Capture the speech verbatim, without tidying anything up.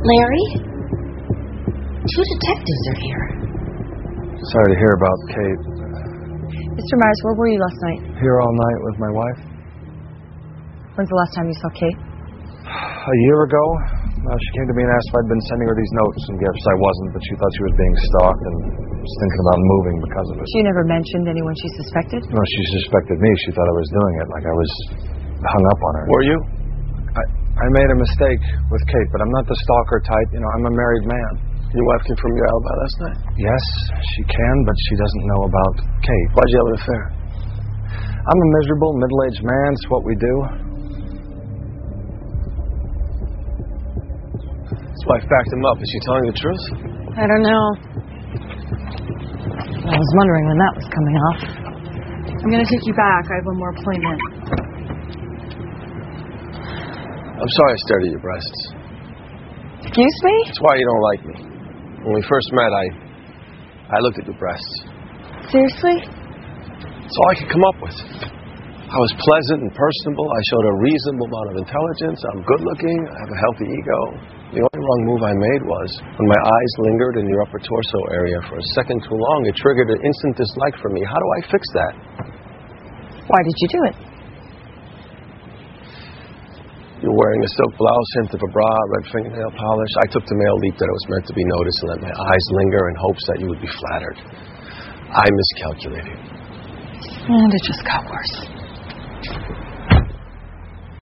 Larry? Two detectives are here. Sorry to hear about Kate. Mister Myers, where were you last night? Here all night with my wife. When's the last time you saw Kate? A year ago. Uh, she came to me and asked if I'd been sending her these notes and gifts. I wasn't, but she thought she was being stalked and was thinking about moving because of it. She never mentioned anyone she suspected? No, she suspected me. She thought I was doing it, like I was hung up on her. Were you? I, I made a mistake with Kate, but I'm not the stalker type. You know, I'm a married man. Your wife confirmed your alibi last night? Yes, she can, but she doesn't know about Kate. Why'd you have an affair? I'm a miserable, middle-aged man. It's what we do. His wife backed him up. Is she telling the truth? I don't know. I was wondering when that was coming off. I'm going to take you back. I have one more appointment. I'm sorry I stared at your breasts. Excuse me? That's why you don't like me. When we first met, I I looked at your breasts. Seriously? That's all I could come up with. I was pleasant and personable. I showed a reasonable amount of intelligence. I'm good-looking. I have a healthy ego. The only wrong move I made was when my eyes lingered in your upper torso area for a second too long, it triggered an instant dislike for me. How do I fix that? Why did you do it? You're wearing a silk blouse, hint of a bra, red fingernail polish. I took the male leap that it was meant to be noticed and let my eyes linger in hopes that you would be flattered. I miscalculated. And it just got worse.